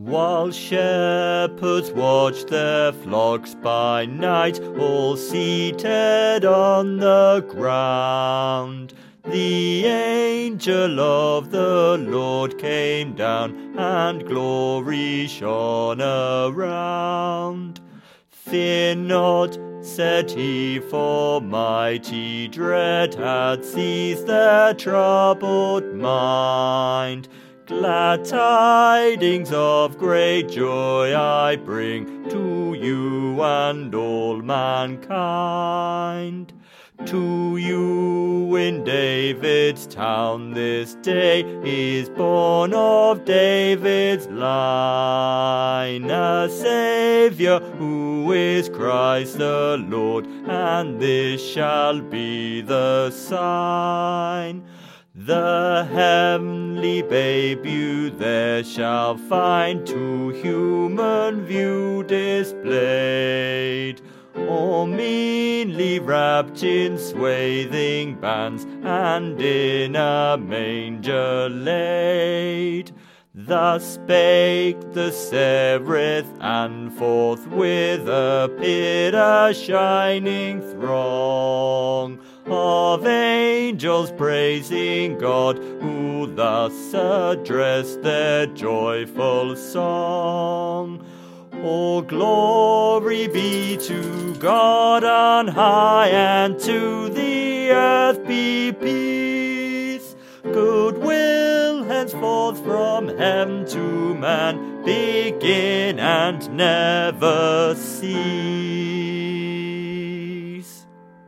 While shepherds watch their flocks by night, all seated on the ground, the angel of the Lord came down, and glory shone around. "Fear not," said he, "for mighty dread had seized their troubled mind. Glad tidings of great joy I bring to you and all mankind. To you in David's town this day is born of David's line a Saviour who is Christ the Lord, and this shall be the sign. The heavenly babe you there shall find, to human view displayed, all meanly wrapped in swathing bands, and in a manger laid." Thus spake the seraph, and forthwith appeared a shining throng of angels praising God, who thus addressed their joyful song. "All glory be to God on high, and to the earth be peace. Goodwill henceforth from heaven to man begin and never cease."